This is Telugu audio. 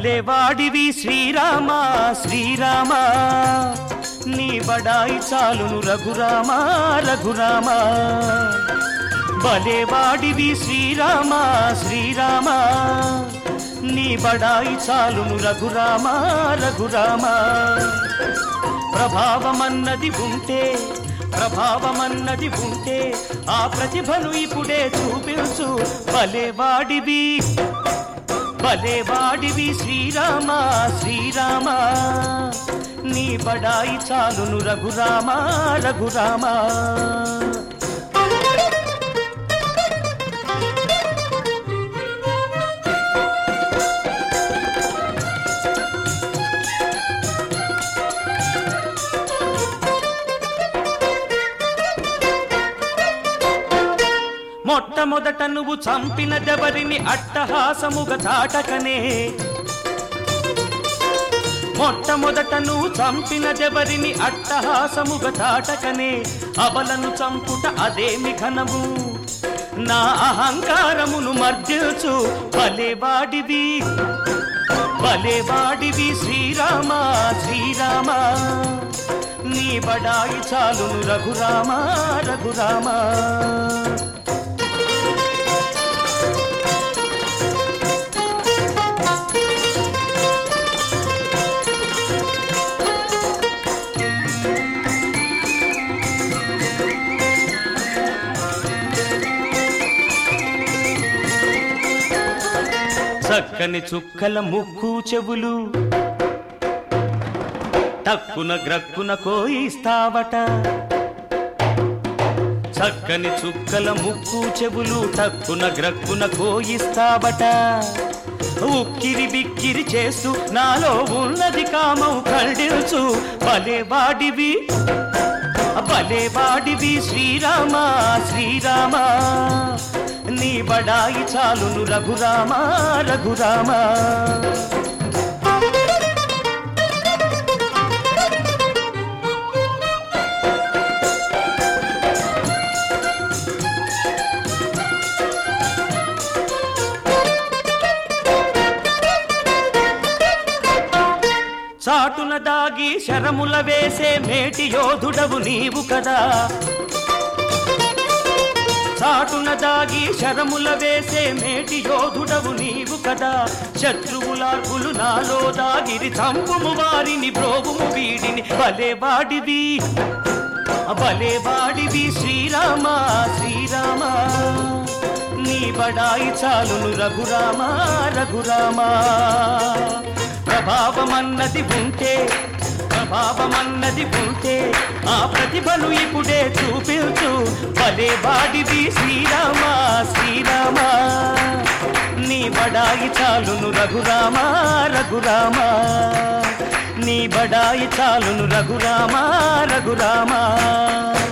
భలేవాడివి శ్రీరామ శ్రీరామ నీ బడాయి చాలును రఘురామ రఘురామ భలేవాడివి శ్రీరామ శ్రీరామ నీ బడాయి చాలును రఘురామ రఘురామ ప్రభావమన్నది ఉంటే ఆ ప్రతిభను ఇప్పుడే చూపించు భలేవాడివి శ్రీరామ శ్రీరామ నీ బడాయి చాలును రఘురామ రఘురామ మొట్టమొదట నువ్వు చంపినదెవరిని అట్టహాసముగా చాటకనే మొట్టమొదట నువ్వు చంపినదెవరిని అట్టహాసముగా చాటకనే అబలను చంపుట అదేమి ఘనము నా అహంకారమును మర్జిల్చు భలేవాడివి శ్రీరామ శ్రీరామ నీ బడాయి చాలును రఘురామ రఘురామ చక్కని చుక్కల ముక్కు చెవులు టక్కున గ్రక్కున కోయిస్తావట చక్కని చుక్కల ముక్కు చెవులు టక్కున గ్రక్కున కోయిస్తావట ఉక్కిరి బిక్కిరి చేస్తూ నాలో ఉన్నది కామం కళ్ళిల్చు భలేవాడివి శ్రీరామ శ్రీరామ నీ బడాయి చాలును రఘురామ రఘురామ చాటున దాగి శరముల వేసే మేటి యోధుడవు నీవు కదా చాటున దాగి శరముల వేసే మేటి యోధుడవు నీవు కదా శత్రువులార్పులు నాలో దాగిరి చంపుము వారిని బ్రోగుము వీడిని భలేవాడివి శ్రీరామ శ్రీరామ నీ బడాయి చాలును రఘురామ రఘురామ ప్రభావమన్నది ఉంటే ఆ ప్రతిభను ఇప్పుడే చూపించు భలేవాడివి శ్రీరామ శ్రీరామ నీ బడాయి చాలును రఘురామ రఘురామ నీ బడాయి చాలును రఘురామ రఘురామ